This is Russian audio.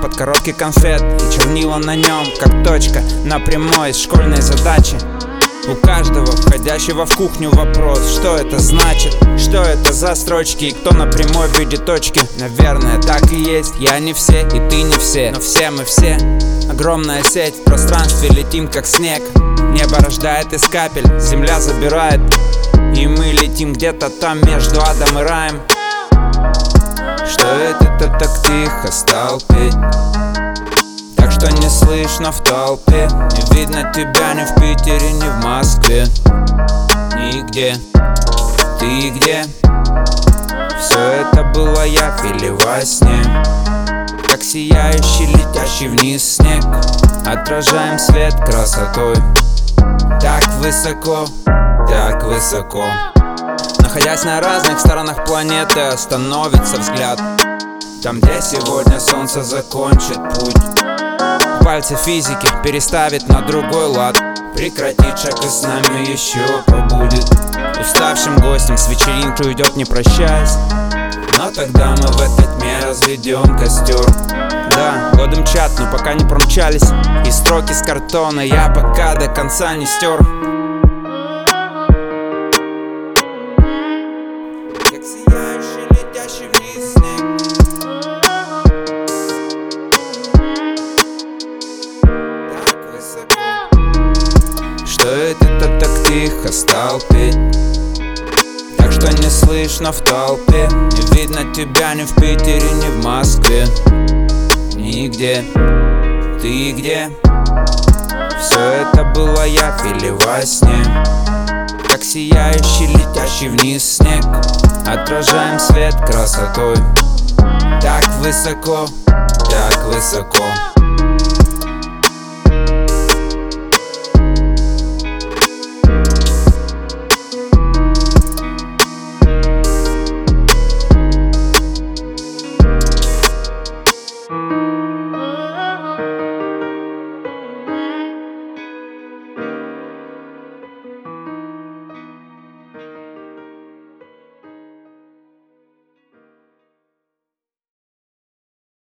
под коробки конфет, и чернила на нем, как точка на прямой из школьной задачи. У каждого входящего в кухню вопрос: что это значит? Что это за строчки? И кто на прямой видит точки? Наверное, так и есть. Я не все, и ты не все, но все мы все. Огромная сеть, в пространстве летим как снег. Небо рождает из капель, земля забирает, и мы летим где-то там между адом и раем. Что это так тихо стал петь? Так что не слышно в толпе, не видно тебя ни в Питере, ни в Москве. Нигде, ты где? Все это было я или во сне, как сияющий летящий вниз снег. Отражаем свет красотой, так высоко, так высоко. Находясь на разных сторонах планеты, остановится взгляд там, где сегодня солнце закончит путь. Пальцы физики переставит на другой лад, прекратит шаг и с нами еще побудет. Уставшим гостем с вечеринки уйдет, не прощаясь, но тогда мы в этой тьме разведем костер. Да, годы мчат, но пока не промчались, и строки с картона я пока до конца не стер. Как сияющий летящий вниз снег. Что это так тихо стал петь? Так что не слышно в толпе, не видно тебя ни в Питере, ни в Москве. Нигде, ты где? Все это было я или во сне, как сияющий летящий вниз снег. Отражаем свет красотой, так высоко, так высоко.